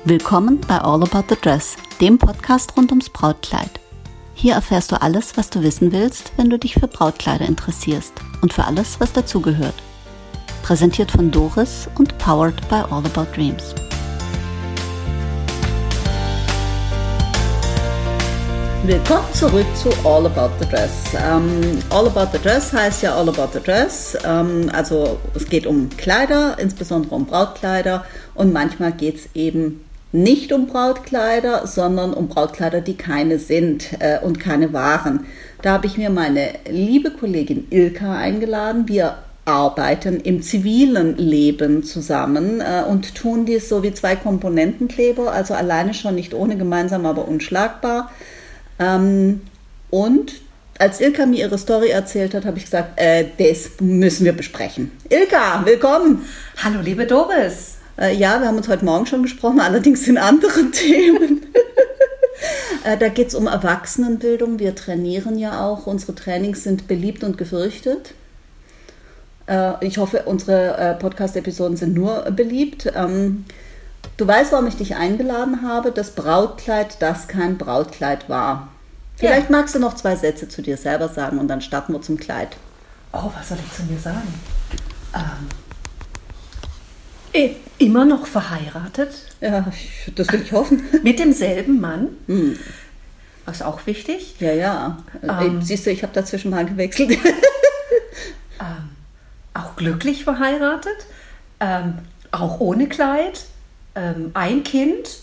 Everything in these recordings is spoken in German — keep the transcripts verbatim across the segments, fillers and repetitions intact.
Willkommen bei All About the Dress, dem Podcast rund ums Brautkleid. Hier erfährst du alles, was du wissen willst, wenn du dich für Brautkleider interessierst und für alles, was dazugehört. Präsentiert von Doris und powered by All About Dreams. Willkommen zurück zu All About the Dress. Ähm, All About the Dress heißt ja All About the Dress. Ähm, also es geht um Kleider, insbesondere um Brautkleider. Und manchmal geht es eben nicht um Brautkleider, sondern um Brautkleider, die keine sind äh, und keine waren. Da habe ich mir meine liebe Kollegin Ilka eingeladen. Wir arbeiten im zivilen Leben zusammen äh, und tun dies so wie zwei Komponentenkleber, also alleine schon nicht ohne, gemeinsam aber unschlagbar. Ähm, und als Ilka mir ihre Story erzählt hat, habe ich gesagt, äh, das müssen wir besprechen. Ilka, willkommen! Hallo liebe Doris! Äh, ja, wir haben uns heute Morgen schon gesprochen, allerdings in anderen Themen. äh, da geht es um Erwachsenenbildung. Wir trainieren ja auch. Unsere Trainings sind beliebt und gefürchtet. Äh, ich hoffe, unsere äh, Podcast-Episoden sind nur beliebt. Ähm, du weißt, warum ich dich eingeladen habe. Das Brautkleid, das kein Brautkleid war. Vielleicht ja. Magst du noch zwei Sätze zu dir selber sagen und dann starten wir zum Kleid. Oh, was soll ich zu mir sagen? Ähm, immer noch verheiratet. Ja, das will ich hoffen. Mit demselben Mann. Hm. Das ist auch wichtig. Ja, ja. Ähm, Siehst du, ich habe dazwischen mal gewechselt. ähm, auch glücklich verheiratet. Ähm, auch ohne Kleid. Ähm, ein Kind.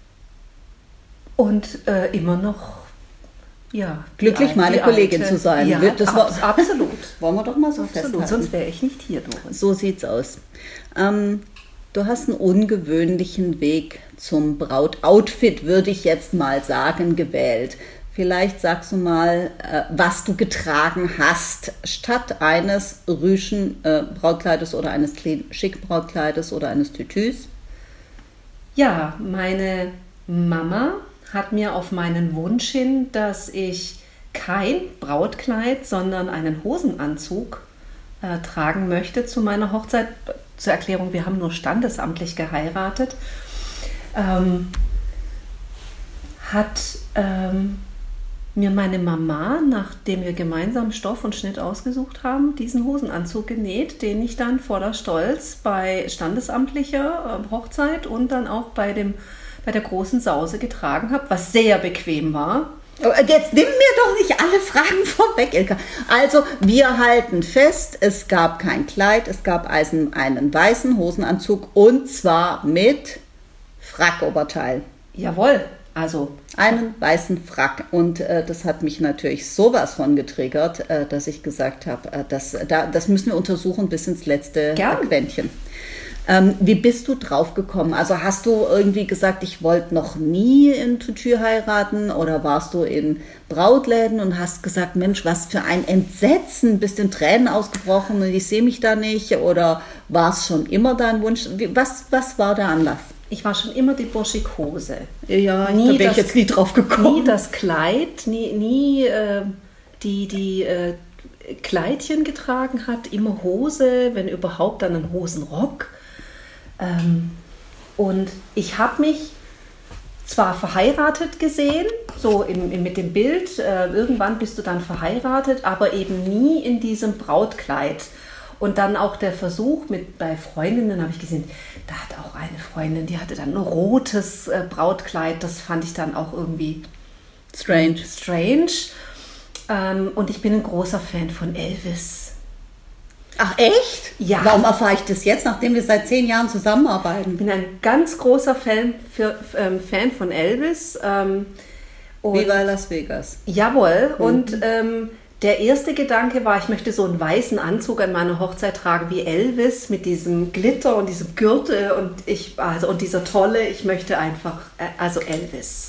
Und äh, immer noch ja, glücklich, alte, meine Kollegin alte, zu sein. Ja, das war, absolut. Wollen wir doch mal so absolut. festhalten. Sonst wäre ich nicht hier, Doris. So sieht's aus. Ähm, du hast einen ungewöhnlichen Weg zum Brautoutfit, würde ich jetzt mal sagen, gewählt. Vielleicht sagst du mal, äh, was du getragen hast, statt eines rüschen äh, Brautkleides oder eines schicken Brautkleides oder eines Tütüs. Ja, meine Mama hat mir auf meinen Wunsch hin, dass ich kein Brautkleid, sondern einen Hosenanzug äh, tragen möchte zu meiner Hochzeit. Zur Erklärung, wir haben nur standesamtlich geheiratet. Ähm, hat ähm, mir meine Mama, nachdem wir gemeinsam Stoff und Schnitt ausgesucht haben, diesen Hosenanzug genäht, den ich dann voller Stolz bei standesamtlicher äh, Hochzeit und dann auch bei dem bei der großen Sause getragen habe, was sehr bequem war. Jetzt nimm mir doch nicht alle Fragen vorweg, Ilka. Also, wir halten fest, es gab kein Kleid, es gab einen, einen weißen Hosenanzug und zwar mit Frackoberteil. Jawohl, also einen weißen Frack. Und äh, das hat mich natürlich sowas von getriggert, äh, dass ich gesagt habe, äh, das, da, das müssen wir untersuchen bis ins letzte Gern. Quäntchen. Ähm, wie bist du drauf gekommen? Also hast du irgendwie gesagt, ich wollte noch nie in Tütü heiraten oder warst du in Brautläden und hast gesagt, Mensch, was für ein Entsetzen, bist in Tränen ausgebrochen und ich sehe mich da nicht, oder war es schon immer dein Wunsch? Wie, was, was war der Anlass? Ich war schon immer die Burschikose. Ja, nie da bin ich jetzt nie drauf gekommen. Nie das Kleid, nie, nie äh, die, die äh, Kleidchen getragen hat, immer Hose, wenn überhaupt dann einen Hosenrock. Ähm, und ich habe mich zwar verheiratet gesehen, so im, im, mit dem Bild, äh, irgendwann bist du dann verheiratet, aber eben nie in diesem Brautkleid. Und dann auch der Versuch mit bei Freundinnen habe ich gesehen, da hat auch eine Freundin, die hatte dann ein rotes äh, Brautkleid, das fand ich dann auch irgendwie strange. strange. Ähm, und ich bin ein großer Fan von Elvis. Ach echt? Ja. Warum erfahre ich das jetzt, nachdem wir seit zehn Jahren zusammenarbeiten? Ich bin ein ganz großer Fan, für, ähm, Fan von Elvis. Ähm, Viva Las Vegas. Jawohl. Mhm. Und ähm, der erste Gedanke war, ich möchte so einen weißen Anzug an meiner Hochzeit tragen wie Elvis mit diesem Glitter und diesem Gürtel und ich also und dieser tolle. Ich möchte einfach äh, also Elvis.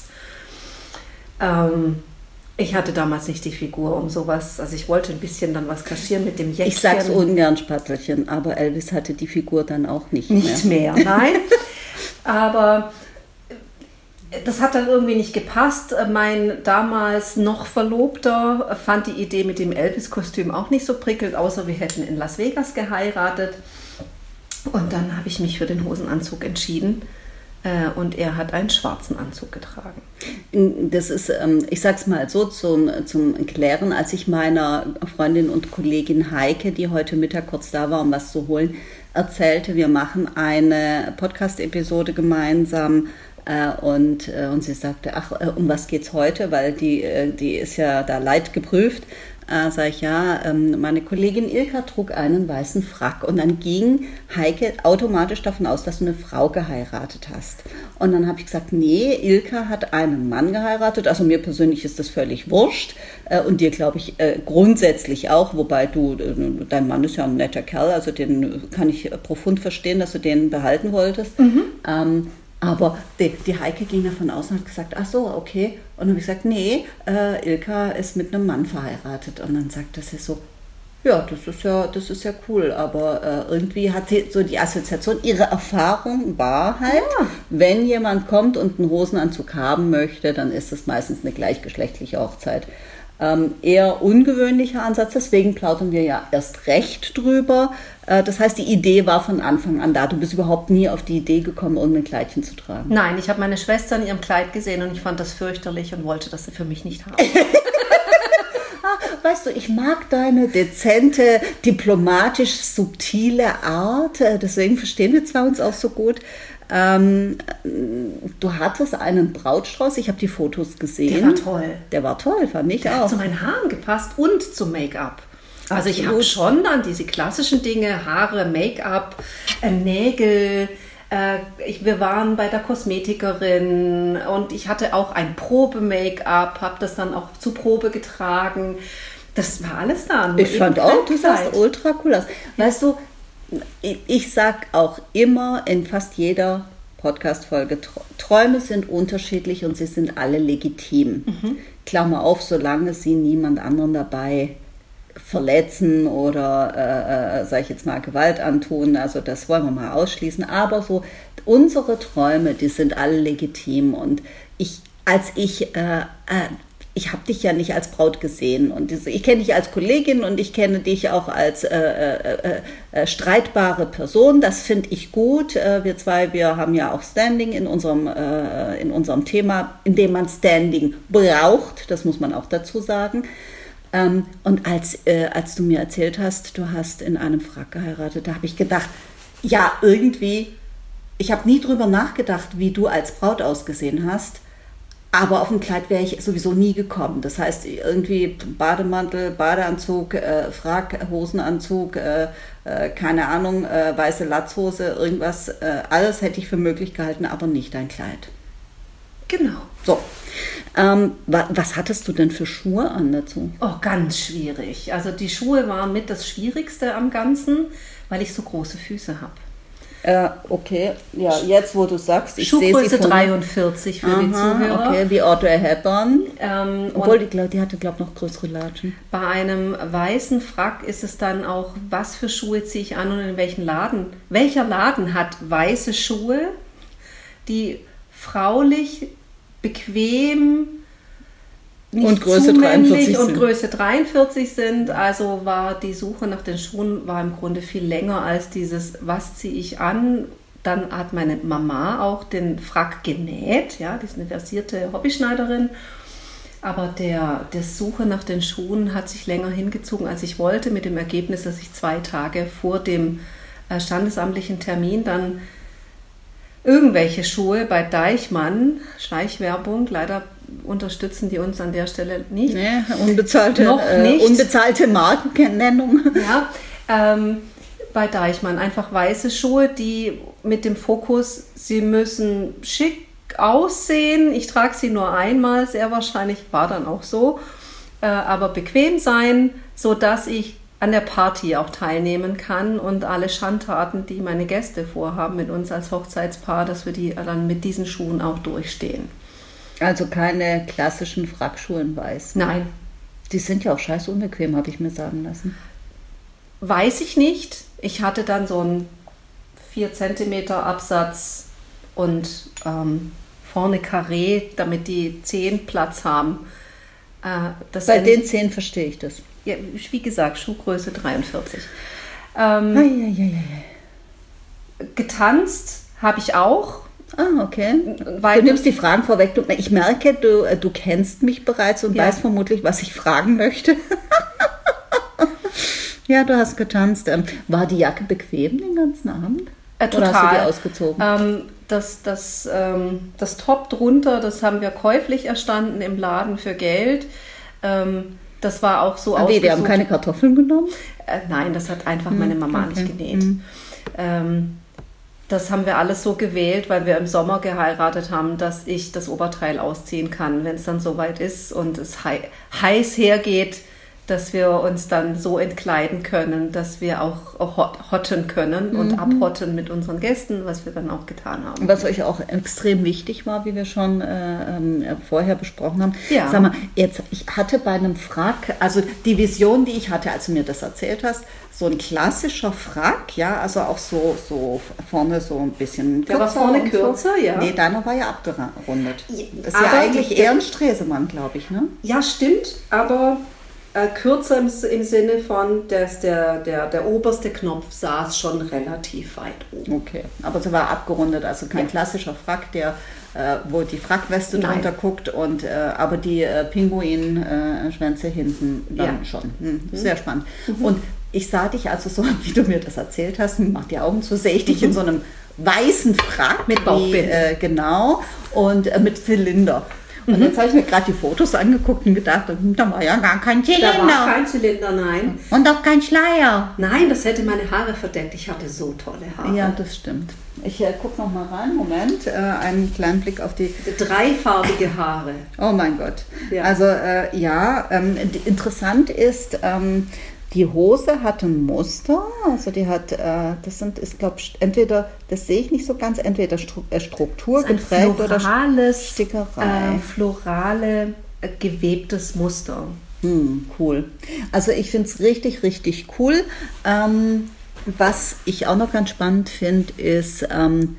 Ähm, Ich hatte damals nicht die Figur um sowas, also ich wollte ein bisschen dann was kaschieren mit dem Jäckchen. Ich sag's ungern, Spattelchen, aber Elvis hatte die Figur dann auch nicht mehr. Nicht mehr, nein. Aber das hat dann irgendwie nicht gepasst. Mein damals noch Verlobter fand die Idee mit dem Elvis-Kostüm auch nicht so prickelnd, außer wir hätten in Las Vegas geheiratet. Und dann habe ich mich für den Hosenanzug entschieden. äh, und er hat einen schwarzen Anzug getragen. Das ist, ich sag's mal so zum, zum Klären, als ich meiner Freundin und Kollegin Heike, die heute Mittag kurz da war, um was zu holen, erzählte, wir machen eine Podcast-Episode gemeinsam äh, und, äh, und sie sagte, ach, äh, um was geht's heute, weil die, äh, die ist ja da leidgeprüft. Äh, sag ich, ja, ähm, meine Kollegin Ilka trug einen weißen Frack und dann ging Heike automatisch davon aus, dass du eine Frau geheiratet hast. Und dann habe ich gesagt, nee, Ilka hat einen Mann geheiratet, also mir persönlich ist das völlig wurscht äh, und dir glaube ich äh, grundsätzlich auch, wobei du, äh, dein Mann ist ja ein netter Kerl, also den kann ich äh, profund verstehen, dass du den behalten wolltest. Mhm. Ähm, Aber die, die Heike ging davon aus und hat gesagt, ach so, okay. Und dann habe ich gesagt, nee, äh, Ilka ist mit einem Mann verheiratet. Und dann sagte sie so, ja, das ist ja, das ist ja cool. Aber äh, irgendwie hat sie so die Assoziation, ihre Erfahrung war halt, ja, wenn jemand kommt und einen Hosenanzug haben möchte, dann ist es meistens eine gleichgeschlechtliche Hochzeit. Ähm, eher ungewöhnlicher Ansatz, deswegen plaudern wir ja erst recht drüber. Äh, das heißt, die Idee war von Anfang an da. Du bist überhaupt nie auf die Idee gekommen, irgendein Kleidchen zu tragen. Nein, ich habe meine Schwester in ihrem Kleid gesehen und ich fand das fürchterlich und wollte das für mich nicht haben. Weißt du, ich mag deine dezente, diplomatisch subtile Art, deswegen verstehen wir zwar uns auch so gut. Ähm, du hattest einen Brautstrauß, ich habe die Fotos gesehen. Der war toll. Der war toll, fand ich Der auch. hat zu meinen Haaren gepasst und zum Make-up. Also ich habe schon dann diese klassischen Dinge, Haare, Make-up, äh, Nägel. Äh, ich, wir waren bei der Kosmetikerin und ich hatte auch ein Probe-Make-up, habe das dann auch zur Probe getragen. Das war alles da. Ich fand auch, du sahst ultra cool aus. Weißt du, ich, ich sag auch immer in fast jeder Podcast-Folge, Träume sind unterschiedlich und sie sind alle legitim. Mhm. Klammer auf, solange sie niemand anderen dabei verletzen oder, äh, äh, sag ich jetzt mal, Gewalt antun. Also das wollen wir mal ausschließen. Aber so, unsere Träume, die sind alle legitim. Und ich, als ich, äh, äh, ich habe dich ja nicht als Braut gesehen. Und ich kenne dich als Kollegin und ich kenne dich auch als äh, äh, äh, streitbare Person. Das finde ich gut. Äh, wir zwei, wir haben ja auch Standing in unserem, äh, in unserem Thema, in dem man Standing braucht. Das muss man auch dazu sagen. Ähm, und als, äh, als du mir erzählt hast, du hast in einem Frack geheiratet, da habe ich gedacht, ja, irgendwie, ich habe nie drüber nachgedacht, wie du als Braut ausgesehen hast, aber auf ein Kleid wäre ich sowieso nie gekommen. Das heißt, irgendwie Bademantel, Badeanzug, äh, Frack, Hosenanzug, äh, äh, keine Ahnung, äh, weiße Latzhose, irgendwas, äh, alles hätte ich für möglich gehalten, aber nicht dein Kleid. Genau. So. Ähm, wa- was hattest du denn für Schuhe an dazu? Oh, ganz schwierig. Also die Schuhe waren mit das Schwierigste am Ganzen, weil ich so große Füße habe. Äh, okay, ja, jetzt wo du sagst, ich sehe Schuhgröße sie von... dreiundvierzig für Aha, die Zuhörer. Okay, wie Audrey Hepburn. Ähm, Obwohl, die, glaub, die hatte, glaube ich, noch größere Latschen. Bei einem weißen Frack ist es dann auch, was für Schuhe ziehe ich an und in welchen Laden. Welcher Laden hat weiße Schuhe, die fraulich, bequem, nicht und Größe zu männlich dreiundvierzig und sind. Größe dreiundvierzig sind. Also war die Suche nach den Schuhen war im Grunde viel länger als dieses, was ziehe ich an. Dann hat meine Mama auch den Frack genäht. Ja, die ist eine versierte Hobbyschneiderin. Aber der, der Suche nach den Schuhen hat sich länger hingezogen, als ich wollte, mit dem Ergebnis, dass ich zwei Tage vor dem äh, standesamtlichen Termin dann irgendwelche Schuhe bei Deichmann, Schleichwerbung, leider unterstützen die uns an der Stelle nicht. Nee, unbezahlte, Noch nicht. Äh, unbezahlte Markennennung. Ja, ähm, bei Deichmann einfach weiße Schuhe, die mit dem Fokus, sie müssen schick aussehen. Ich trage sie nur einmal, sehr wahrscheinlich war dann auch so, äh, aber bequem sein, sodass ich an der Party auch teilnehmen kann und alle Schandtaten, die meine Gäste vorhaben mit uns als Hochzeitspaar, dass wir die dann mit diesen Schuhen auch durchstehen. Also keine klassischen Frackschuhe in weiß. Nein. Die sind ja auch scheiße unbequem, habe ich mir sagen lassen. Weiß ich nicht. Ich hatte dann so einen vier Zentimeter Absatz und ähm, vorne Karree, damit die Zehen Platz haben. Äh, das Bei sind, den Zehen verstehe ich das. Ja, wie gesagt, Schuhgröße dreiundvierzig. Ähm, ei, ei, ei, ei. Getanzt habe ich auch. Ah, okay. Weil du nimmst die Fragen vorweg. Du, ich merke, du, du kennst mich bereits und ja. weißt vermutlich, was ich fragen möchte. Ja, du hast getanzt. War die Jacke bequem den ganzen Abend? Äh, total. Oder hast du die ausgezogen? Ähm, das, das, ähm, das Top drunter, das haben wir käuflich erstanden im Laden für Geld. Ähm, das war auch so ah, ausgesucht. Die haben keine Kartoffeln genommen? Äh, nein, das hat einfach hm, meine Mama okay. nicht genäht. Hm. Ähm, das haben wir alles so gewählt, weil wir im Sommer geheiratet haben, dass ich das Oberteil ausziehen kann, wenn es dann soweit ist und es hei- heiß hergeht, dass wir uns dann so entkleiden können, dass wir auch, auch hotten können mhm. und abhotten mit unseren Gästen, was wir dann auch getan haben. Was euch auch extrem wichtig war, wie wir schon äh, äh, vorher besprochen haben. Ja. Sag mal, jetzt, ich hatte bei einem Frack, also die Vision, die ich hatte, als du mir das erzählt hast, so ein klassischer Frack, ja, also auch so, so vorne so ein bisschen kürzer. Der war vorne kürzer, so. ja. Nee, deiner war ja abgerundet. Das ist aber ja eigentlich die, eher ein Stresemann, glaube ich, ne? Ja, stimmt, aber äh, kürzer im, im Sinne von, dass der, der, der oberste Knopf saß schon relativ weit oben. Okay, aber sie war abgerundet, also kein ja. klassischer Frack, der äh, wo die Frackweste Nein. drunter guckt, und äh, aber die äh, Pinguin-Schwänze äh, hinten dann ja. schon. Hm, sehr mhm. spannend. Mhm. Und ich sah dich also so, wie du mir das erzählt hast, mach die Augen zu, sehe ich dich mhm. in so einem weißen Frack. Mit Bauchbinde. Äh, genau, und äh, mit Zylinder. Und mhm. jetzt habe ich mir gerade die Fotos angeguckt und gedacht, da war ja gar kein Zylinder. Da war kein Zylinder, nein. Und auch kein Schleier. Nein, das hätte meine Haare verdeckt. Ich hatte so tolle Haare. Ja, das stimmt. Ich äh, gucke noch mal rein. Moment, äh, einen kleinen Blick auf die... Dreifarbige Haare. Oh mein Gott. Ja. Also äh, ja, ähm, die, interessant ist... Ähm, die Hose hat ein Muster, also die hat, äh, das sind, ist glaube ich, entweder, das sehe ich nicht so ganz, entweder Stru- äh, Struktur geprägt oder Stickerei. Äh, florale, äh, gewebtes Muster. Hm, cool. Also ich finde es richtig, richtig cool. Ähm, was ich auch noch ganz spannend finde, ist, ähm,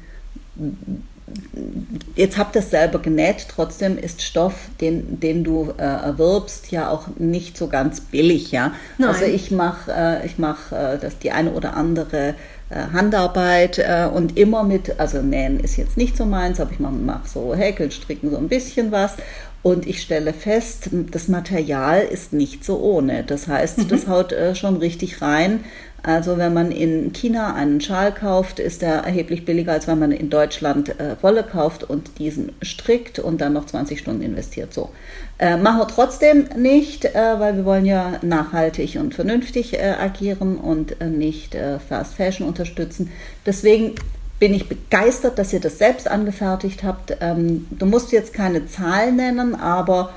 jetzt habt ihr es selber genäht, trotzdem ist Stoff, den, den du äh, erwirbst, ja auch nicht so ganz billig, ja. Nein. Also ich mache äh, ich mach, äh, das die eine oder andere äh, Handarbeit äh, und immer mit, also nähen ist jetzt nicht so meins, aber ich mache mach so Häkeln, Stricken, so ein bisschen was. Und ich stelle fest, das Material ist nicht so ohne. Das heißt, mhm. das haut äh, schon richtig rein. Also wenn man in China einen Schal kauft, ist der erheblich billiger, als wenn man in Deutschland äh, Wolle kauft und diesen strickt und dann noch zwanzig Stunden investiert. So. Äh, machen wir trotzdem nicht, äh, weil wir wollen ja nachhaltig und vernünftig äh, agieren und äh, nicht äh, Fast Fashion unterstützen. Deswegen bin ich begeistert, dass ihr das selbst angefertigt habt. Ähm, du musst jetzt keine Zahlen nennen, aber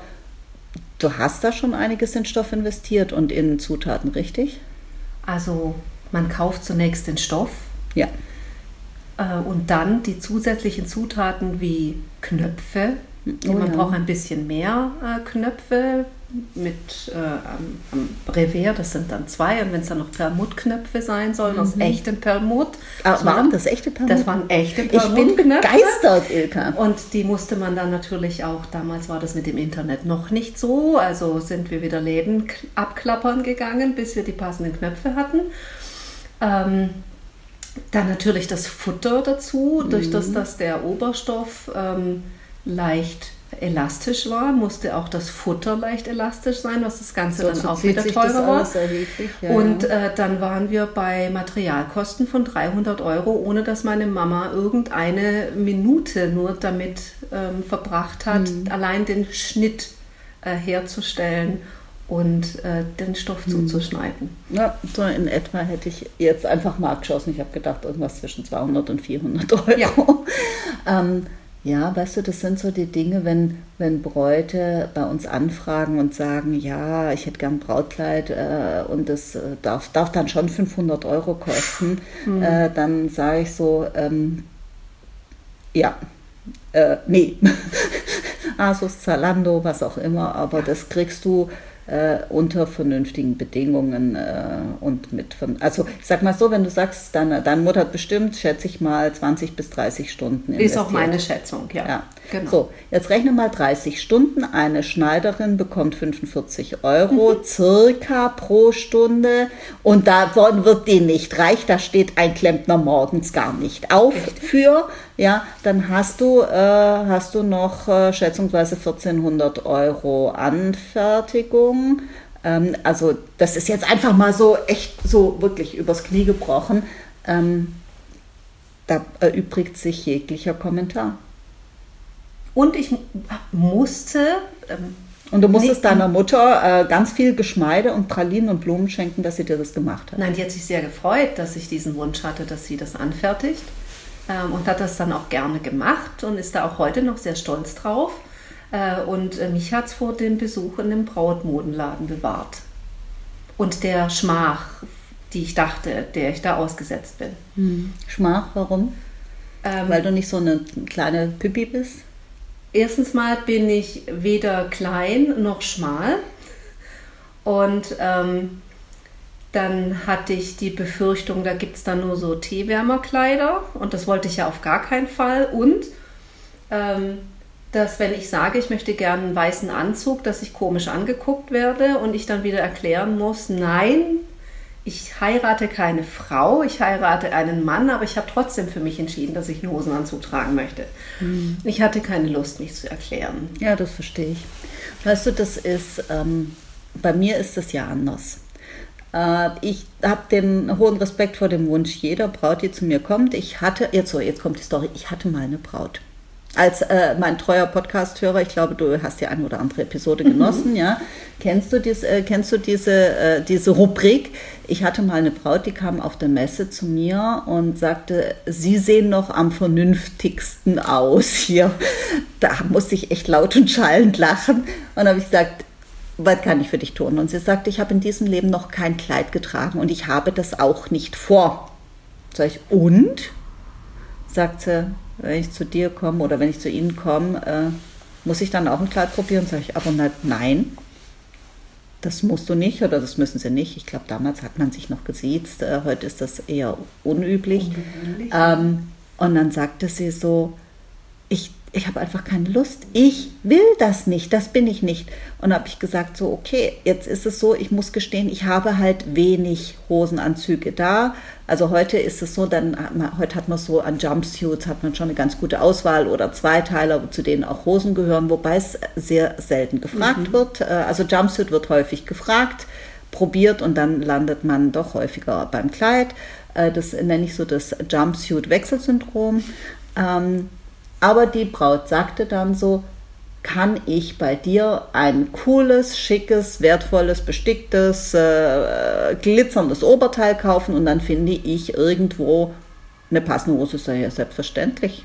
du hast da schon einiges in Stoff investiert und in Zutaten, richtig? Also man kauft zunächst den Stoff, ja, äh, und dann die zusätzlichen Zutaten wie Knöpfe. Oh, man ja. braucht ein bisschen mehr äh, Knöpfe mit äh, am, am Revers, das sind dann zwei, und wenn es dann noch Perlmuttknöpfe sein sollen, mhm. aus echtem Perlmutt. Ah, waren das echte Perlmutt? Das waren echte Perlmuttknöpfe. Ich bin begeistert, Ilka. Und die musste man dann natürlich auch, damals war das mit dem Internet noch nicht so, also sind wir wieder Läden abklappern gegangen, bis wir die passenden Knöpfe hatten. Ähm, dann natürlich das Futter dazu, mhm. durch das, dass der Oberstoff ähm, leicht elastisch war, musste auch das Futter leicht elastisch sein, was das Ganze so, dann auch wieder teurer war. Ja, und ja. Äh, dann waren wir bei Materialkosten von dreihundert Euro, ohne dass meine Mama irgendeine Minute nur damit ähm, verbracht hat, mhm. allein den Schnitt äh, herzustellen und äh, den Stoff mhm. zuzuschneiden. Ja, so in etwa hätte ich jetzt einfach mal abgeschossen. Ich habe gedacht, irgendwas zwischen zweihundert und vierhundert Euro. Ja. ähm, Ja, weißt du, das sind so die Dinge, wenn, wenn Bräute bei uns anfragen und sagen, ja, ich hätte gern ein Brautkleid äh, und das äh, darf, darf dann schon fünfhundert Euro kosten, mhm. äh, dann sage ich so, ähm, ja, äh, nee, Asus, Zalando, was auch immer, aber ja. das kriegst du äh, unter vernünftigen Bedingungen äh, und mit, also ich sag mal so, wenn du sagst, deine, deine Mutter hat bestimmt, schätze ich mal, zwanzig bis dreißig Stunden investiert. Ist auch meine Schätzung, ja. ja. Genau. So, jetzt rechne mal dreißig Stunden, eine Schneiderin bekommt fünfundvierzig Euro mhm. circa pro Stunde, und davon wird die nicht reich, da steht ein Klempner morgens gar nicht auf Echt? für, ja, dann hast du, äh, hast du noch äh, schätzungsweise vierzehnhundert Euro Anfertigung. Ähm, also das ist jetzt einfach mal so echt so wirklich übers Knie gebrochen. Ähm, da erübrigt sich jeglicher Kommentar. Und ich musste... Ähm, und du musstest nee, deiner Mutter äh, ganz viel Geschmeide und Pralinen und Blumen schenken, dass sie dir das gemacht hat. Nein, die hat sich sehr gefreut, dass ich diesen Wunsch hatte, dass sie das anfertigt. Ähm, und hat das dann auch gerne gemacht und ist da auch heute noch sehr stolz drauf. Äh, und äh, mich hat es vor dem Besuch in dem Brautmodenladen bewahrt. Und der Schmach, die ich dachte, der ich da ausgesetzt bin. Hm. Schmach, warum? Ähm, Weil du nicht so eine kleine Püppi bist? Erstens mal bin ich weder klein noch schmal. Und ähm, dann hatte ich die Befürchtung, da gibt es dann nur so Teewärmerkleider. Und das wollte ich ja auf gar keinen Fall. Und ähm, dass, wenn ich sage, ich möchte gerne einen weißen Anzug, dass ich komisch angeguckt werde und ich dann wieder erklären muss, nein, ich heirate keine Frau, ich heirate einen Mann, aber ich habe trotzdem für mich entschieden, dass ich einen Hosenanzug tragen möchte. Mhm. Ich hatte keine Lust, mich zu erklären. Ja, das verstehe ich. Weißt du, das ist, ähm, bei mir ist das ja anders. Äh, ich habe den hohen Respekt vor dem Wunsch jeder Braut, die zu mir kommt. Ich hatte, jetzt so, jetzt kommt die Story, ich hatte mal eine Braut. Als äh, mein treuer Podcast-Hörer, ich glaube, du hast die eine oder andere Episode genossen, mhm. ja. Kennst du, dies, äh, kennst du diese, äh, diese Rubrik? Ich hatte mal eine Braut, die kam auf der Messe zu mir und sagte, Sie sehen noch am vernünftigsten aus hier. Da musste ich echt laut und schallend lachen. Und habe ich gesagt, was kann ich für dich tun? Und sie sagte, ich habe in diesem Leben noch kein Kleid getragen und ich habe das auch nicht vor. Sag ich, und? Sagt sie, wenn ich zu dir komme oder wenn ich zu Ihnen komme, äh, muss ich dann auch ein Kleid probieren? Sag ich, aber nein, das musst du nicht oder das müssen sie nicht. Ich glaube, damals hat man sich noch gesiezt, äh, heute ist das eher unüblich. unüblich. Ähm, und dann sagte sie so, ich, ich habe einfach keine Lust, ich will das nicht, das bin ich nicht. Und habe ich gesagt, so okay, jetzt ist es so, ich muss gestehen, ich habe halt wenig Hosenanzüge da. Also heute ist es so, dann hat man, heute hat man so an Jumpsuits, hat man schon eine ganz gute Auswahl oder Zweiteiler, zu denen auch Hosen gehören, wobei es sehr selten gefragt mhm. wird. Also Jumpsuit wird häufig gefragt, probiert und dann landet man doch häufiger beim Kleid. Das nenne ich so das Jumpsuit-Wechselsyndrom. Aber die Braut sagte dann so, kann ich bei dir ein cooles, schickes, wertvolles, besticktes, äh, glitzerndes Oberteil kaufen und dann finde ich irgendwo eine passende Hose, ist ja selbstverständlich.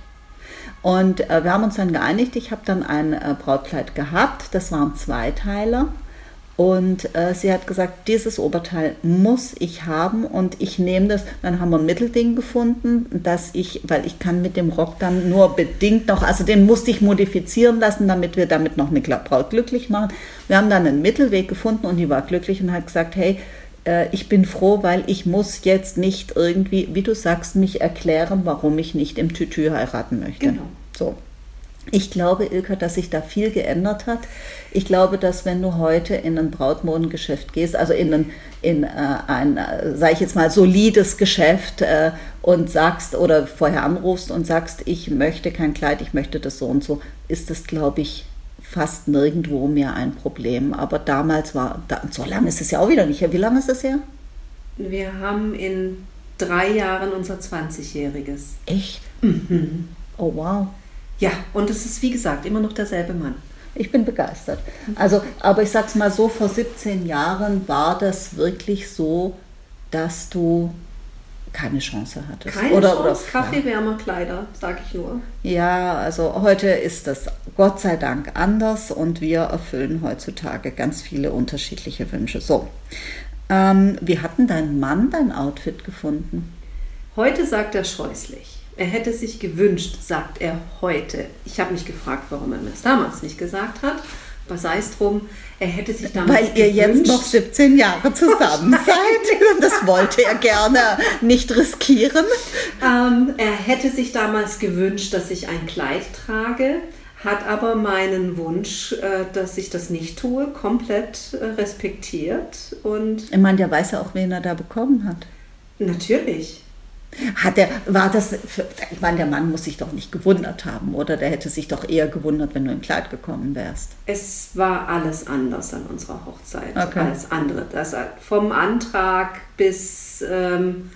Und äh, wir haben uns dann geeinigt, ich habe dann ein äh, Brautkleid gehabt, das war ein Zweiteiler. Und äh, sie hat gesagt, dieses Oberteil muss ich haben und ich nehme das. Dann haben wir ein Mittelding gefunden, dass ich, weil ich kann mit dem Rock dann nur bedingt noch, also den musste ich modifizieren lassen, damit wir damit noch eine Braut glücklich machen. Wir haben dann einen Mittelweg gefunden und die war glücklich und hat gesagt, hey, äh, ich bin froh, weil ich muss jetzt nicht irgendwie, wie du sagst, mich erklären, warum ich nicht im Tütü heiraten möchte. Genau. So. Ich glaube, Ilka, dass sich da viel geändert hat. Ich glaube, dass wenn du heute in ein Brautmodengeschäft gehst, also in ein, in, äh, ein äh, sage ich jetzt mal, solides Geschäft äh, und sagst oder vorher anrufst und sagst, ich möchte kein Kleid, ich möchte das so und so, ist das, glaube ich, fast nirgendwo mehr ein Problem. Aber damals war, da, so lange ist es ja auch wieder nicht her. Wie lange ist es her? Wir haben in drei Jahren unser zwanzigjähriges. Echt? Mhm. Oh, wow. Ja, und es ist, wie gesagt, immer noch derselbe Mann. Ich bin begeistert. Also, aber ich sag's mal so, vor siebzehn Jahren war das wirklich so, dass du keine Chance hattest. Keine oder, Chance, oder, Kaffeewärmerkleider, sage ich nur. Ja, also heute ist das Gott sei Dank anders und wir erfüllen heutzutage ganz viele unterschiedliche Wünsche. So, ähm, wie hat denn dein Mann dein Outfit gefunden? Heute sagt er scheußlich. Er hätte sich gewünscht, sagt er heute. Ich habe mich gefragt, warum er mir das damals nicht gesagt hat. Aber sei es drum, er hätte sich damals Weil ihr gewünscht, jetzt noch siebzehn Jahre zusammen seid. Das wollte er gerne nicht riskieren. Ähm, er hätte sich damals gewünscht, dass ich ein Kleid trage, hat aber meinen Wunsch, äh, dass ich das nicht tue, komplett äh, respektiert. Und ich meine, der weiß ja auch, wen er da bekommen hat. natürlich. Hat er, war das, für, ich meine, der Mann muss sich doch nicht gewundert haben, oder? Der hätte sich doch eher gewundert, wenn du im Kleid gekommen wärst. Es war alles anders an unserer Hochzeit okay. als andere. Also vom Antrag bis ähm,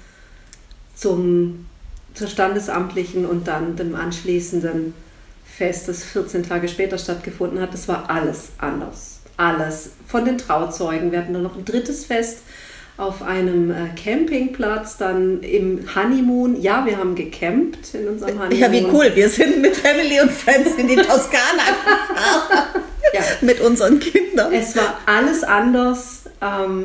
zum, zur standesamtlichen und dann dem anschließenden Fest, das vierzehn Tage später stattgefunden hat, das war alles anders. Alles. Von den Trauzeugen. Wir hatten dann noch ein drittes Fest auf einem äh, Campingplatz, dann im Honeymoon. Ja, wir haben gecampt in unserem Honeymoon. Ja, wie cool. Wir sind mit Family und Friends in die Toskana gefahren. Ja. Mit unseren Kindern. Es war alles anders. Ähm,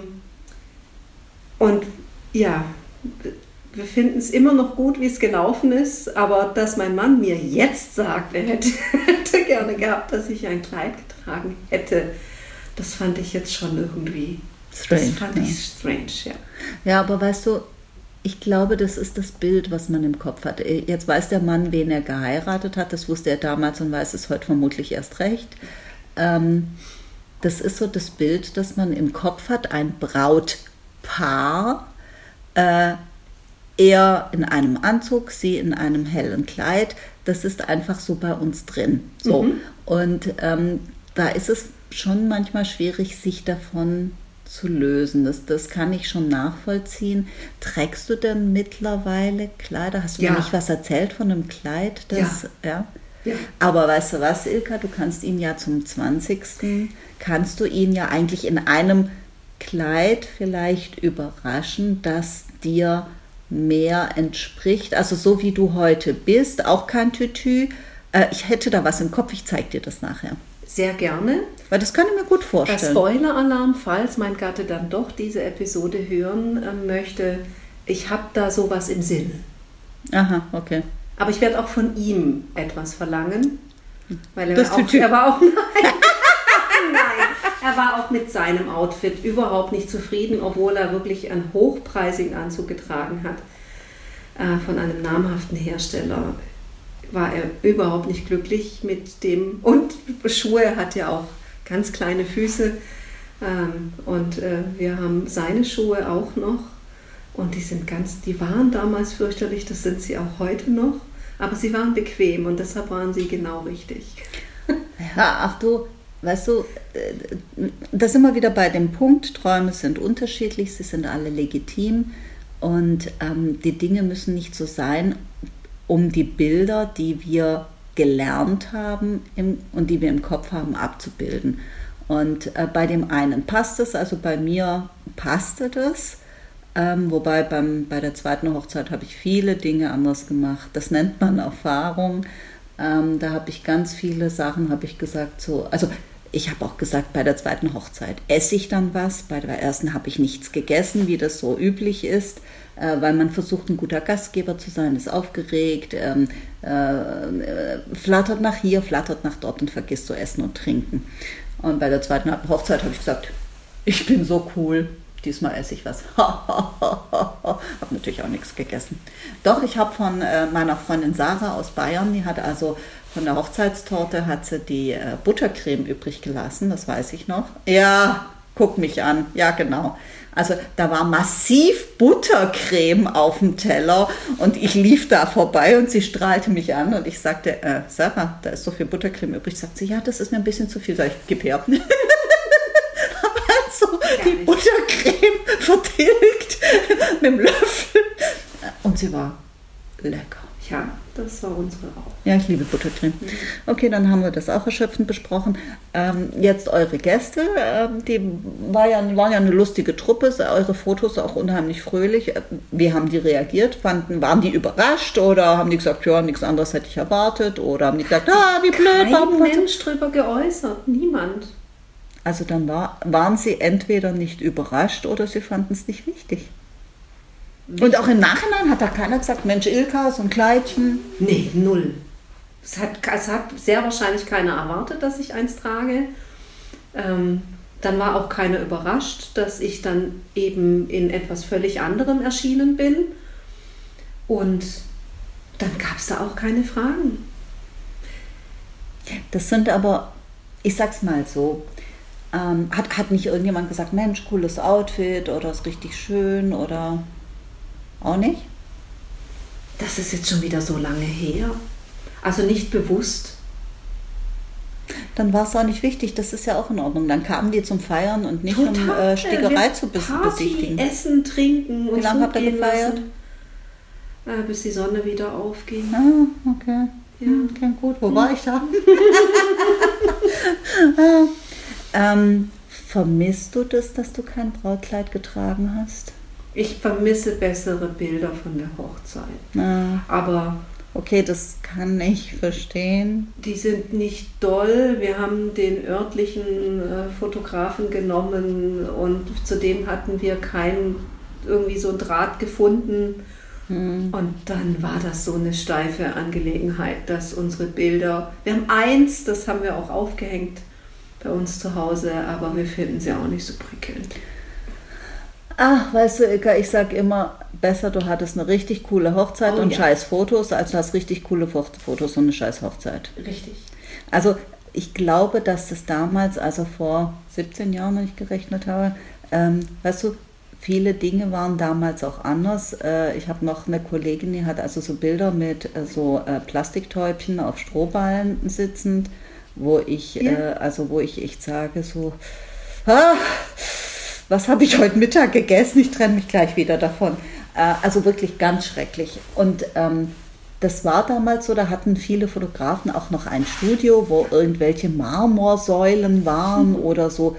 und ja, wir finden es immer noch gut, wie es gelaufen ist. Aber dass mein Mann mir jetzt sagt, er hätte, hätte gerne gehabt, dass ich ein Kleid getragen hätte, das fand ich jetzt schon irgendwie... Strange, das fand ja. ich strange, ja. Ja, aber weißt du, ich glaube, das ist das Bild, was man im Kopf hat. Jetzt weiß der Mann, wen er geheiratet hat. Das wusste er damals und weiß es heute vermutlich erst recht. Ähm, das ist so das Bild, das man im Kopf hat. Ein Brautpaar, äh, er in einem Anzug, sie in einem hellen Kleid. Das ist einfach so bei uns drin. So. Mhm. Und ähm, da ist es schon manchmal schwierig, sich davon zu lösen. Das, das kann ich schon nachvollziehen. Trägst du denn mittlerweile Kleider? Hast du ja. mir nicht was erzählt von einem Kleid? Das, ja. Ja? Ja. Aber weißt du was, Ilka, du kannst ihn ja zum zwanzigsten kannst du ihn ja eigentlich in einem Kleid vielleicht überraschen, das dir mehr entspricht. Also so wie du heute bist, auch kein Tütü. Äh, ich hätte da was im Kopf, ich zeige dir das nachher. Sehr gerne. Weil das kann ich mir gut vorstellen. Der Spoiler-Alarm, falls mein Gatte dann doch diese Episode hören äh, möchte, ich habe da sowas im Sinn. Aha, okay. Aber ich werde auch von ihm etwas verlangen. Weil er, das auch, er war auch... Nein, nein, er war auch mit seinem Outfit überhaupt nicht zufrieden, obwohl er wirklich einen hochpreisigen Anzug getragen hat. Äh, von einem namhaften Hersteller. War er überhaupt nicht glücklich mit dem. Und Schuhe, er hat ja auch ganz kleine Füße. Ähm, und äh, wir haben seine Schuhe auch noch. Und die sind ganz, die waren damals fürchterlich, das sind sie auch heute noch. Aber sie waren bequem und deshalb waren sie genau richtig. Ja, ach du, weißt du, da sind wir wieder bei dem Punkt, Träume sind unterschiedlich, sie sind alle legitim. Und ähm, die Dinge müssen nicht so sein, um die Bilder, die wir gelernt haben im, und die wir im Kopf haben, abzubilden. Und äh, bei dem einen passt es, also bei mir passte das, ähm, wobei beim, bei der zweiten Hochzeit habe ich viele Dinge anders gemacht. Das nennt man Erfahrung. Ähm, da habe ich ganz viele Sachen, habe ich gesagt, so, also ich habe auch gesagt, bei der zweiten Hochzeit esse ich dann was, bei der ersten habe ich nichts gegessen, wie das so üblich ist, äh, weil man versucht, ein guter Gastgeber zu sein, ist aufgeregt, ähm, äh, flattert nach hier, flattert nach dort und vergisst so Essen und Trinken. Und bei der zweiten Hochzeit habe ich gesagt, ich bin so cool, diesmal esse ich was. Habe natürlich auch nichts gegessen. Doch, ich habe von äh, meiner Freundin Sarah aus Bayern, die hat also von der Hochzeitstorte hat sie die äh, Buttercreme übrig gelassen, das weiß ich noch. Ja, guck mich an, ja genau. Also da war massiv Buttercreme auf dem Teller und ich lief da vorbei und sie strahlte mich an und ich sagte, äh, Sarah, da ist so viel Buttercreme übrig. Sagt sie, ja, das ist mir ein bisschen zu viel. Sag ich, gib her. Also die Buttercreme vertilgt mit dem Löffel und sie war lecker. Ja, das war unsere auch. Ja, ich liebe Buttercreme. Okay, dann haben wir das auch erschöpfend besprochen. Ähm, jetzt eure Gäste, ähm, die war ja, waren ja eine lustige Truppe, eure Fotos auch unheimlich fröhlich. Wie haben die reagiert? Fanden, waren die überrascht oder haben die gesagt, ja, nichts anderes hätte ich erwartet? Oder haben die gesagt, ah, wie blöd. Kein Mensch drüber geäußert, niemand. Also dann war, waren sie entweder nicht überrascht oder sie fanden es nicht wichtig. Und auch im Nachhinein hat da keiner gesagt, Mensch, Ilka, so ein Kleidchen. Nee, null. Es hat, es hat sehr wahrscheinlich keiner erwartet, dass ich eins trage. Ähm, dann war auch keiner überrascht, dass ich dann eben in etwas völlig anderem erschienen bin. Und dann gab es da auch keine Fragen. Das sind aber, ich sag's mal so, ähm, hat, hat nicht irgendjemand gesagt, Mensch, cooles Outfit oder ist richtig schön oder... Auch nicht? das ist jetzt schon wieder so lange her. Also nicht bewusst. Dann war es auch nicht wichtig, das ist ja auch in Ordnung. Dann kamen die zum Feiern und nicht Total, um äh, Stickerei zu bes- Party, besichtigen. Essen, trinken und Wie lange habt ihr gefeiert? Äh, bis die Sonne wieder aufging. Ah, okay. Ja. Okay, gut. Wo war ich da? ähm, vermisst du das, dass du kein Brautkleid getragen hast? Ich vermisse bessere Bilder von der Hochzeit. Ah, Aber okay, das kann ich verstehen. die sind nicht doll. Wir haben den örtlichen äh, Fotografen genommen und zudem hatten wir keinen irgendwie so einen Draht gefunden. Hm. Und dann war das so eine steife Angelegenheit, dass unsere Bilder, wir haben eins, das haben wir auch aufgehängt bei uns zu Hause, aber wir finden sie auch nicht so prickelnd. Ach, weißt du, Ilka, ich sag immer, besser du hattest eine richtig coole Hochzeit Oh, und ja. scheiß Fotos, als du hast richtig coole Fo- Fotos und eine scheiß Hochzeit. Richtig. Also ich glaube, dass das damals, also vor siebzehn Jahren, wenn ich gerechnet habe, ähm, weißt du, viele Dinge waren damals auch anders. Äh, ich habe noch eine Kollegin, die hat also so Bilder mit äh, so äh, Plastiktäubchen auf Strohballen sitzend, wo ich, Ja. äh, also wo ich echt sage so, ah, was habe ich heute Mittag gegessen? Ich trenne mich gleich wieder davon. Äh, also wirklich ganz schrecklich. Und ähm, das war damals so, da hatten viele Fotografen auch noch ein Studio, wo irgendwelche Marmorsäulen waren oder so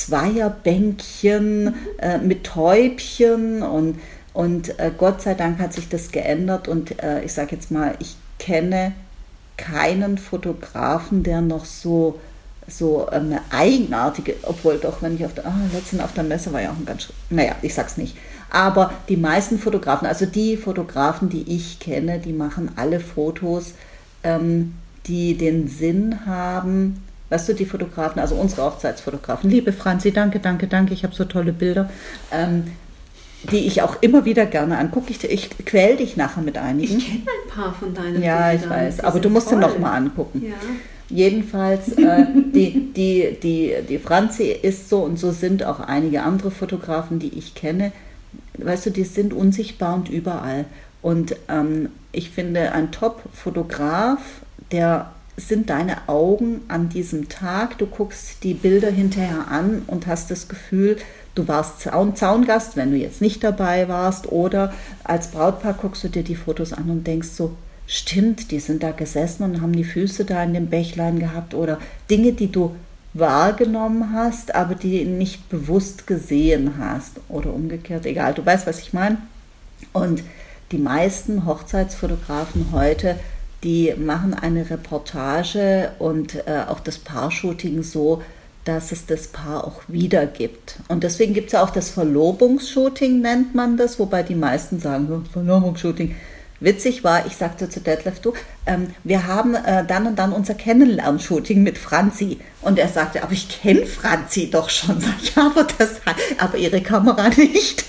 Zweierbänkchen äh, mit Täubchen und, und äh, Gott sei Dank hat sich das geändert und äh, ich sage jetzt mal, ich kenne keinen Fotografen, der noch so, so eine eigenartige, obwohl doch, wenn ich auf der, ah, letztens auf der Messe war ja auch ein ganz, naja, ich sag's nicht, aber die meisten Fotografen, also die Fotografen, die ich kenne, die machen alle Fotos, ähm, die den Sinn haben. Weißt du, die Fotografen, also unsere Hochzeitsfotografen, liebe Franzi, danke, danke, danke, ich habe so tolle Bilder, ähm, die ich auch immer wieder gerne angucke. Ich, ich quäl dich nachher mit einigen. Ich kenne ein paar von deinen Ja, Bildern. ich weiß, Die aber sind du musst sie toll. noch mal angucken. Ja. Jedenfalls, äh, die, die, die, die Franzi ist so und so sind auch einige andere Fotografen, die ich kenne. Weißt du, die sind unsichtbar und überall. Und ähm, ich finde, ein Top-Fotograf, der sind deine Augen an diesem Tag. Du guckst die Bilder hinterher an und hast das Gefühl, du warst Zaun Zaungast, wenn du jetzt nicht dabei warst. Oder als Brautpaar guckst du dir die Fotos an und denkst so, stimmt, die sind da gesessen und haben die Füße da in dem Bächlein gehabt. Oder Dinge, die du wahrgenommen hast, aber die nicht bewusst gesehen hast. Oder umgekehrt, egal, du weißt, was ich meine. Und die meisten Hochzeitsfotografen heute, die machen eine Reportage und äh, auch das Paar-Shooting so, dass es das Paar auch wiedergibt. Und deswegen gibt es ja auch das Verlobungsshooting, nennt man das, wobei die meisten sagen, ja, Verlobungsshooting. Witzig war, ich sagte zu Detlef, du, ähm, wir haben äh, dann und dann unser Kennenlern-Shooting mit Franzi. Und er sagte, aber ich kenne Franzi doch schon. Sag ich, ja, aber, das, aber ihre Kamera nicht.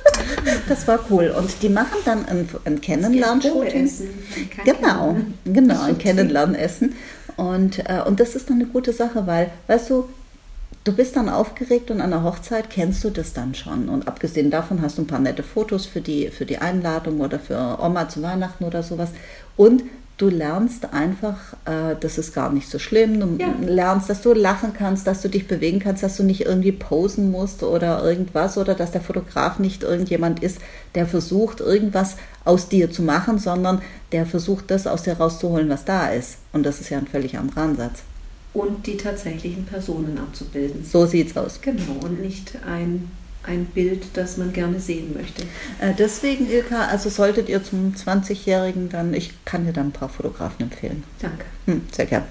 Das war cool. Und die machen dann ein, ein Kennenlern-Shooting. Genau, genau, ein Kennenlernessen. Und, äh, und das ist dann eine gute Sache, weil, weißt du, du bist dann aufgeregt und an der Hochzeit kennst du das dann schon. Und abgesehen davon hast du ein paar nette Fotos für die, für die Einladung oder für Oma zu Weihnachten oder sowas. Und du lernst einfach, äh, das ist gar nicht so schlimm. Du Ja. lernst, dass du lachen kannst, dass du dich bewegen kannst, dass du nicht irgendwie posen musst oder irgendwas oder dass der Fotograf nicht irgendjemand ist, der versucht, irgendwas aus dir zu machen, sondern der versucht, das aus dir rauszuholen, was da ist. Und das ist ja ein völlig anderer Ansatz. Und die tatsächlichen Personen abzubilden. So sieht's aus. Genau, und nicht ein, ein Bild, das man gerne sehen möchte. Äh, deswegen, Ilka, also solltet ihr zum zwanzigjährigen dann, ich kann dir dann ein paar Fotografen empfehlen. Danke. Hm, sehr gern.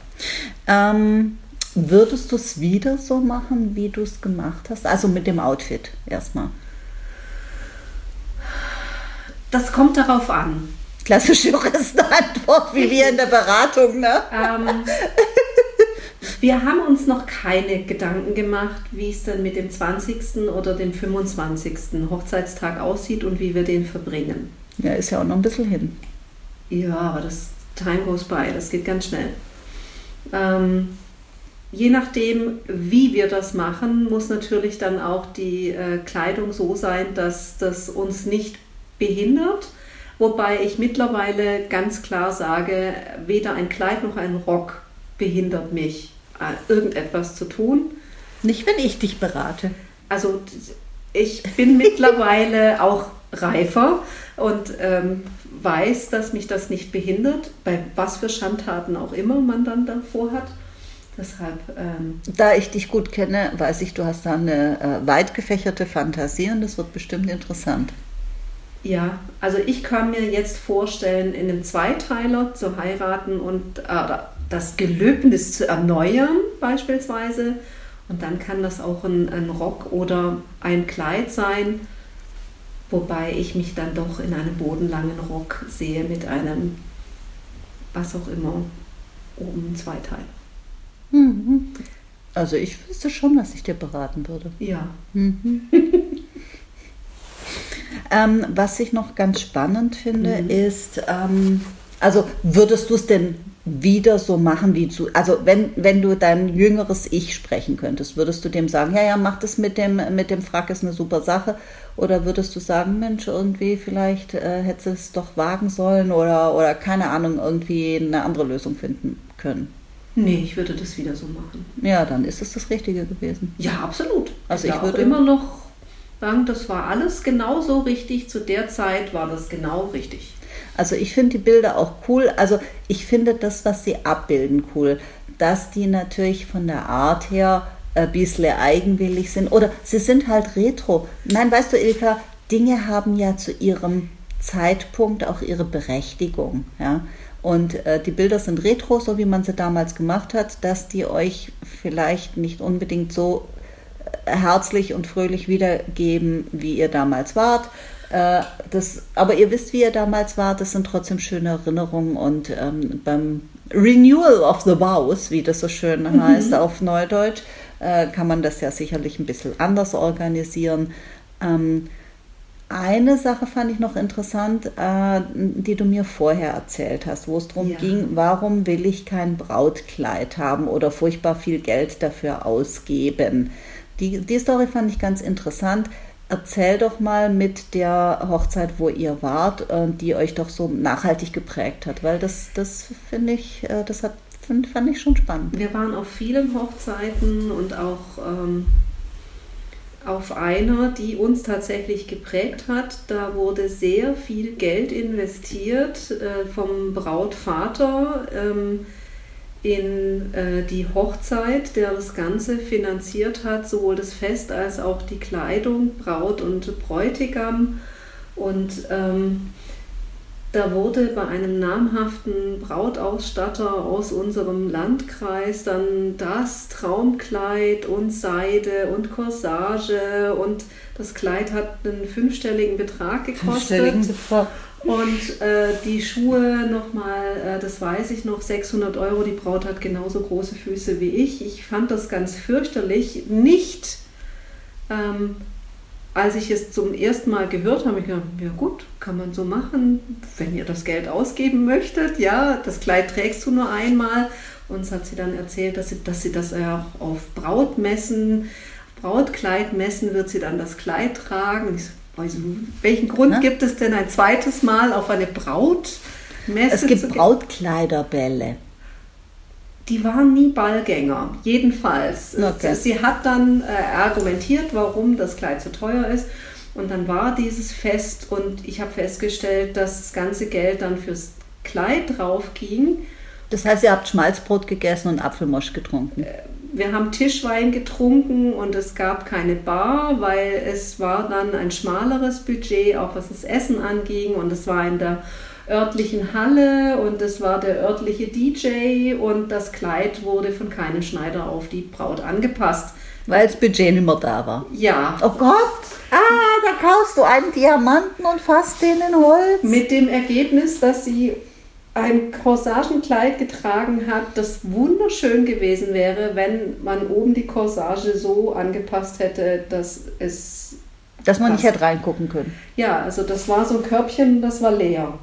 Ähm, würdest du es wieder so machen, wie du es gemacht hast? Also mit dem Outfit erstmal. Das kommt darauf an. Klassische Juristenantwort, wie wir in der Beratung, ne? Ähm, wir haben uns noch keine Gedanken gemacht, wie es dann mit dem zwanzigsten oder dem fünfundzwanzigsten Hochzeitstag aussieht und wie wir den verbringen. Ja, ist ja auch noch ein bisschen hin. Ja, aber das Time goes by, das geht ganz schnell. Ähm, je nachdem, wie wir das machen, muss natürlich dann auch die äh, Kleidung so sein, dass das uns nicht behindert, Wobei ich mittlerweile ganz klar sage, weder ein Kleid noch ein Rock behindert mich, irgendetwas zu tun. Nicht, wenn ich dich berate. Also ich bin mittlerweile auch reifer und ähm, weiß, dass mich das nicht behindert, bei was für Schandtaten auch immer man dann davor hat. Deshalb, ähm, da ich dich gut kenne, weiß ich, du hast da eine äh, weit gefächerte Fantasie und das wird bestimmt interessant. Ja, also ich kann mir jetzt vorstellen, in einem Zweiteiler zu heiraten und äh, das Gelöbnis zu erneuern beispielsweise. Und dann kann das auch ein, ein Rock oder ein Kleid sein, wobei ich mich dann doch in einem bodenlangen Rock sehe mit einem, was auch immer, oben Zweiteil. Mhm. Also ich wüsste schon, was ich dir beraten würde. Ja. Mhm. ähm, was ich noch ganz spannend finde, mhm. ist, ähm, also würdest du es denn wieder so machen wie zu, also wenn, wenn du dein jüngeres Ich sprechen könntest, würdest du dem sagen, ja, ja, mach das mit dem, mit dem Frack, ist eine super Sache, oder würdest du sagen, Mensch, irgendwie vielleicht äh, hättest du es doch wagen sollen oder, oder keine Ahnung, irgendwie eine andere Lösung finden können? Nee, ich würde das wieder so machen. Ja, dann ist es das Richtige gewesen. Ja, absolut. Also ich, ich würde immer noch sagen, das war alles genauso richtig, zu der Zeit war das genau richtig. Also ich finde die Bilder auch cool, also ich finde das, was sie abbilden, cool, dass die natürlich von der Art her ein bisschen eigenwillig sind oder sie sind halt retro. Nein, weißt du, Ilka, Dinge haben ja zu ihrem Zeitpunkt auch ihre Berechtigung, ja. Und äh, die Bilder sind retro, so wie man sie damals gemacht hat, dass die euch vielleicht nicht unbedingt so äh, herzlich und fröhlich wiedergeben, wie ihr damals wart. Äh, das, aber ihr wisst, wie ihr damals wart, das sind trotzdem schöne Erinnerungen. Und ähm, beim Renewal of the Vows, wie das so schön mhm. heißt auf Neudeutsch, äh, kann man das ja sicherlich ein bisschen anders organisieren. Ähm, Eine Sache fand ich noch interessant, äh, die du mir vorher erzählt hast, wo es darum ja. ging, warum will ich kein Brautkleid haben oder furchtbar viel Geld dafür ausgeben. Die, die Story fand ich ganz interessant. Erzähl doch mal mit der Hochzeit, wo ihr wart, äh, die euch doch so nachhaltig geprägt hat, weil das, das finde ich, äh, das hat, find, fand ich schon spannend. Wir waren auf vielen Hochzeiten und auch ähm auf einer, die uns tatsächlich geprägt hat. Da wurde sehr viel Geld investiert äh, vom Brautvater ähm, in äh, die Hochzeit, der das Ganze finanziert hat, sowohl das Fest als auch die Kleidung, Braut und Bräutigam. Und ähm, da wurde bei einem namhaften Brautausstatter aus unserem Landkreis dann das Traumkleid und Seide und Corsage und das Kleid hat einen fünfstelligen Betrag gekostet. Fünfstelligen Betrag. Und äh, die Schuhe nochmal, äh, das weiß ich noch, sechshundert Euro. Die Braut hat genauso große Füße wie ich. Ich fand das ganz fürchterlich. Nicht, ähm, als ich es zum ersten Mal gehört habe, ich gedacht, ja gut, kann man so machen, wenn ihr das Geld ausgeben möchtet. Ja, das Kleid trägst du nur einmal. Uns hat sie dann erzählt, dass sie, dass sie das ja auch auf Brautmessen, Brautkleidmessen wird sie dann das Kleid tragen. Und ich so, also, welchen Grund ja? gibt es denn ein zweites Mal auf eine Brautmesse? Es gibt Brautkleiderbälle. Die waren nie Ballgänger, jedenfalls. Okay. Sie hat dann äh, argumentiert, warum das Kleid so teuer ist. Und dann war dieses Fest und ich habe festgestellt, dass das ganze Geld dann fürs Kleid drauf ging. Das heißt, ihr habt Schmalzbrot gegessen und Apfelmosch getrunken? Wir haben Tischwein getrunken und es gab keine Bar, weil es war dann ein schmaleres Budget, auch was das Essen anging. Und es war in der örtlichen Halle und es war der örtliche D J und das Kleid wurde von keinem Schneider auf die Braut angepasst. Weil das Budget nicht mehr da war. Ja. Oh Gott, ah, da kaufst du einen Diamanten und fasst den in Holz. Mit dem Ergebnis, dass sie ein Corsagenkleid getragen hat, das wunderschön gewesen wäre, wenn man oben die Corsage so angepasst hätte, dass es... Dass man passt. Nicht hätte reingucken können. Ja, also das war so ein Körbchen, das war leer.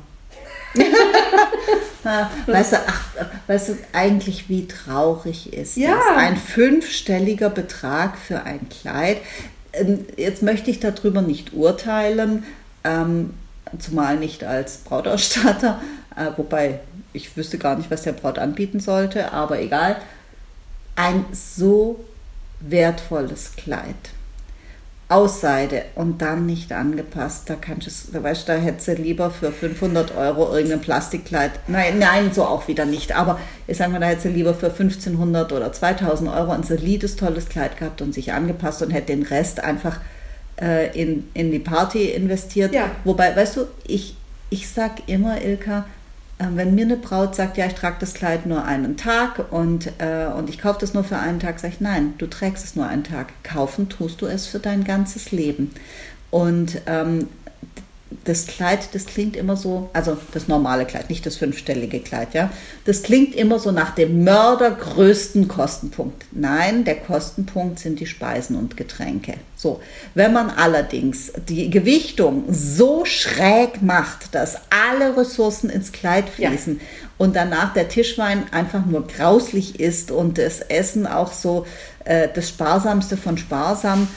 Weißt du, ach, weißt du eigentlich, wie traurig ist ja. das? Ein fünfstelliger Betrag für ein Kleid. Jetzt möchte ich darüber nicht urteilen. Ähm, zumal nicht als Brautausstatter, äh, wobei ich wüsste gar nicht, was der Braut anbieten sollte, aber egal, ein so wertvolles Kleid. Aus Seide und dann nicht angepasst. Da kannst du, da weißt du, da hättest du lieber für fünfhundert Euro irgendein Plastikkleid. Nein, nein, so auch wieder nicht. Aber ich sage mal, da hättest du lieber für fünfzehnhundert oder zweitausend Euro ein solides, tolles Kleid gehabt und sich angepasst und hätte den Rest einfach äh, in, in die Party investiert. Ja. Wobei, weißt du, ich, ich sag immer, Ilka, wenn mir eine Braut sagt, ja, ich trage das Kleid nur einen Tag und, äh, und ich kaufe das nur für einen Tag, sage ich, nein, du trägst es nur einen Tag. Kaufen tust du es für dein ganzes Leben. Und ähm, das Kleid, das klingt immer so, also das normale Kleid, nicht das fünfstellige Kleid, ja, das klingt immer so nach dem mördergrößten Kostenpunkt. Nein, der Kostenpunkt sind die Speisen und Getränke. So, wenn man allerdings die Gewichtung so schräg macht, dass alle Ressourcen ins Kleid fließen, ja, und danach der Tischwein einfach nur grauslich ist und das Essen auch so äh, das Sparsamste von sparsam,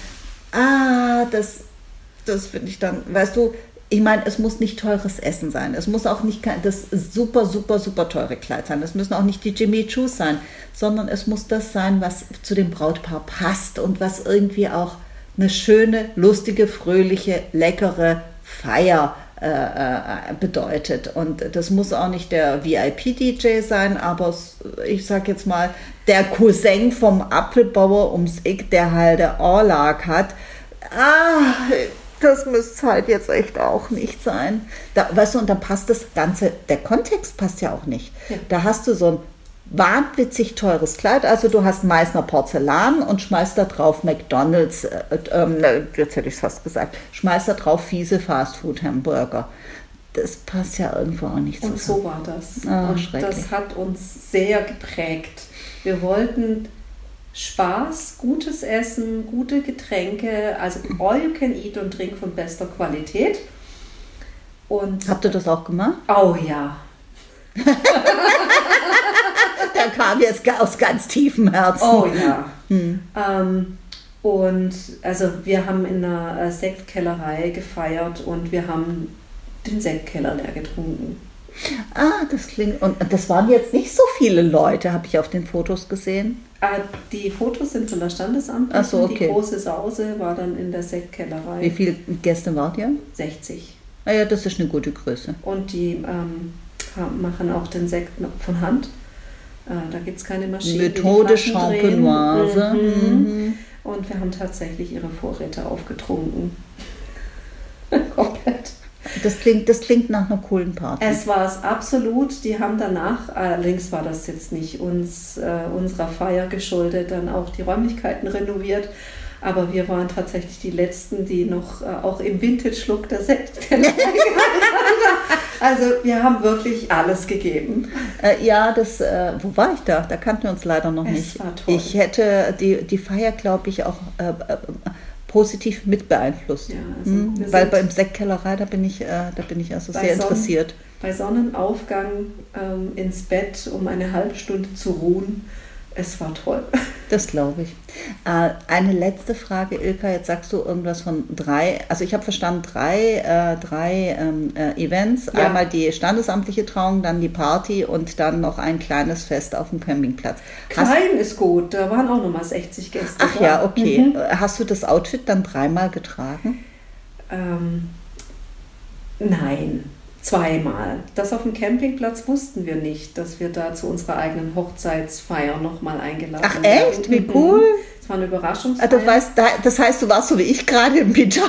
ah, das, das finde ich dann, weißt du, ich meine, es muss nicht teures Essen sein. Es muss auch nicht das super, super, super teure Kleid sein. Es müssen auch nicht die Jimmy Choos sein, sondern es muss das sein, was zu dem Brautpaar passt und was irgendwie auch eine schöne, lustige, fröhliche, leckere Feier äh, äh, bedeutet. Und das muss auch nicht der V I P-D J sein, aber ich sag jetzt mal, der Cousin vom Apfelbauer ums Eck, der halt der Orlag hat. Ah, das müsste halt jetzt echt auch nicht sein. Da, weißt du, und dann passt das Ganze, der Kontext passt ja auch nicht. Ja. Da hast du so ein wahnwitzig teures Kleid, also du hast Meißner Porzellan und schmeißt da drauf McDonald's, äh, äh, jetzt hätte ich es fast gesagt, schmeißt da drauf fiese Fastfood-Hamburger. Das passt ja irgendwo auch nicht zusammen. Und so war das. Oh, und das hat uns sehr geprägt. Wir wollten Spaß, gutes Essen, gute Getränke, also all you can eat und drink von bester Qualität. Und habt ihr das auch gemacht? Oh ja. Da kam jetzt aus ganz tiefem Herzen. Oh ja. Hm. Ähm, und also wir haben in einer Sektkellerei gefeiert und wir haben den Sektkeller leer getrunken. Ah, das klingt, und das waren jetzt nicht so viele Leute, habe ich auf den Fotos gesehen. Die Fotos sind von der Standesamt. Ach so, okay. Die große Sause war dann in der Sektkellerei. Wie viele Gäste wart ihr? sechzig. Ah ja, das ist eine gute Größe. Und die ähm, machen auch den Sekt von Hand. Äh, da gibt es keine Maschine. Methode Champenoise. Mhm. Mhm. Und wir haben tatsächlich ihre Vorräte aufgetrunken. Komplett. Das klingt, das klingt nach einer coolen Party. Es war es absolut. Die haben danach, allerdings war das jetzt nicht uns, äh, unserer Feier geschuldet, dann auch die Räumlichkeiten renoviert. Aber wir waren tatsächlich die Letzten, die noch äh, auch im Vintage-Look der Sektkellerei gehalten haben. Also wir haben wirklich alles gegeben. Äh, ja, das, äh, wo war ich da? Da kannten wir uns leider noch es nicht. War toll. Ich hätte die, die Feier, glaube ich, auch äh, äh, positiv mit beeinflusst. Ja, also hm? Weil beim Sektkellerei, da bin ich, äh, da bin ich also sehr Sonnen, interessiert. Bei Sonnenaufgang ähm, ins Bett, um eine halbe Stunde zu ruhen. Es war toll. Das glaube ich. Äh, eine letzte Frage, Ilka. Jetzt sagst du irgendwas von drei, also ich habe verstanden, drei, äh, drei ähm, äh, Events. Ja. Einmal die standesamtliche Trauung, dann die Party und dann noch ein kleines Fest auf dem Campingplatz. Klein Hast, ist gut, da waren auch nochmal sechzig Gäste. Ach da. Ja, okay. Mhm. Hast du das Outfit dann dreimal getragen? Ähm, nein. Zweimal. Das auf dem Campingplatz wussten wir nicht, dass wir da zu unserer eigenen Hochzeitsfeier nochmal eingeladen Ach echt? Wie cool. Das war eine Überraschungsfeier. Du weißt, das heißt, du warst so wie ich gerade im Pyjama.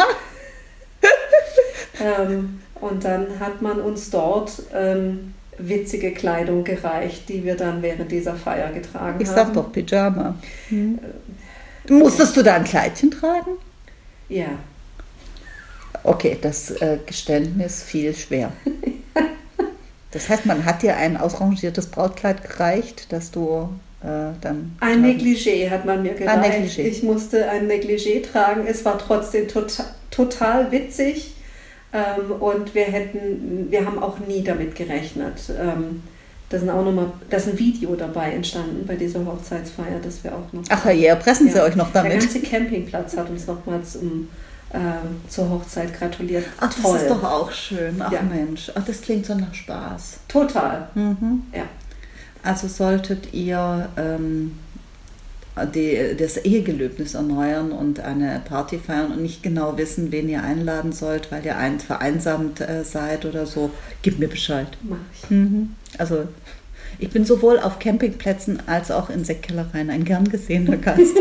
ähm, und dann hat man uns dort ähm, witzige Kleidung gereicht, die wir dann während dieser Feier getragen ich haben. Ich sag doch Pyjama. Hm. Äh, Musstest du da ein Kleidchen tragen? Ja. Okay, das äh, Geständnis fiel schwer. Das heißt, man hat dir ein ausrangiertes Brautkleid gereicht, dass du äh, dann... Ein Negligé hat man mir gereicht. Ich musste ein Negligé tragen. Es war trotzdem total, total witzig ähm, und wir hätten, wir haben auch nie damit gerechnet. Ähm, da sind auch noch mal, da ist ein Video dabei entstanden bei dieser Hochzeitsfeier, dass wir auch noch... Ach ja, pressen Sie ja, euch noch damit? Der ganze Campingplatz hat uns nochmals um äh, zur Hochzeit gratuliert. Ach, das Toll. ist doch auch schön. Ach Ja. Mensch, ach, das klingt so nach Spaß. Total. Mhm. Ja. Also solltet ihr ähm, die, das Ehegelöbnis erneuern und eine Party feiern und nicht genau wissen, wen ihr einladen sollt, weil ihr ein, vereinsamt äh, seid oder so, gib mir Bescheid. Mach ich. Mhm. Also ich bin sowohl auf Campingplätzen als auch in Sektkellereien ein gern gesehener Gast.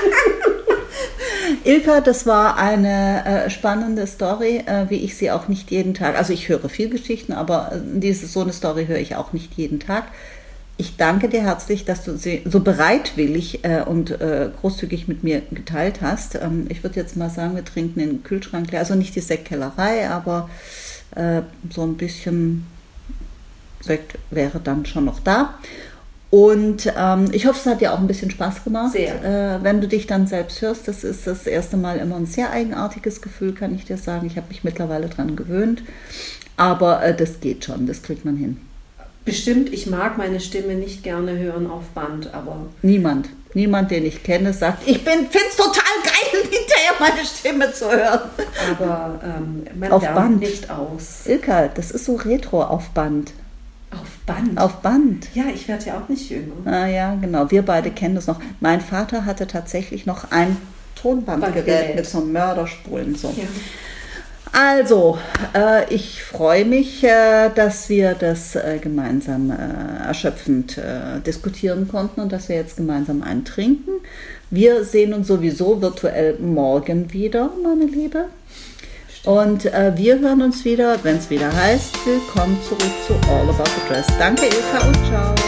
Ilka, das war eine äh, spannende Story, äh, wie ich sie auch nicht jeden Tag, also ich höre viel Geschichten, aber äh, diese, so eine Story höre ich auch nicht jeden Tag. Ich danke dir herzlich, dass du sie so bereitwillig äh, und äh, großzügig mit mir geteilt hast. Ähm, ich würde jetzt mal sagen, wir trinken den Kühlschrank leer, also nicht die Sektkellerei, aber äh, so ein bisschen Sekt wäre dann schon noch da. Und ähm, ich hoffe, es hat dir auch ein bisschen Spaß gemacht. Sehr. Äh, wenn du dich dann selbst hörst, das ist das erste Mal immer ein sehr eigenartiges Gefühl, kann ich dir sagen. Ich habe mich mittlerweile dran gewöhnt. Aber äh, das geht schon, das kriegt man hin. Bestimmt, ich mag meine Stimme nicht gerne hören auf Band, aber... Niemand, niemand, den ich kenne, sagt, ich finde es total geil, hinterher meine Stimme zu hören. Aber ähm, man Auf lernt Band. nicht aus. Ilka, das ist so Retro auf Band. Auf Band? Auf Band. Ja, ich werde ja auch nicht jünger. Ah ja, genau. Wir beide kennen das noch. Mein Vater hatte tatsächlich noch ein Tonbandgerät Bandgerät. mit so Mörderspulen. So. Ja. Also, äh, ich freue mich, äh, dass wir das äh, gemeinsam äh, erschöpfend äh, diskutieren konnten und dass wir jetzt gemeinsam eintrinken. Wir sehen uns sowieso virtuell morgen wieder, meine Liebe. Und äh, wir hören uns wieder, wenn es wieder heißt, willkommen zurück zu All About the Dress. Danke Ilka und ciao.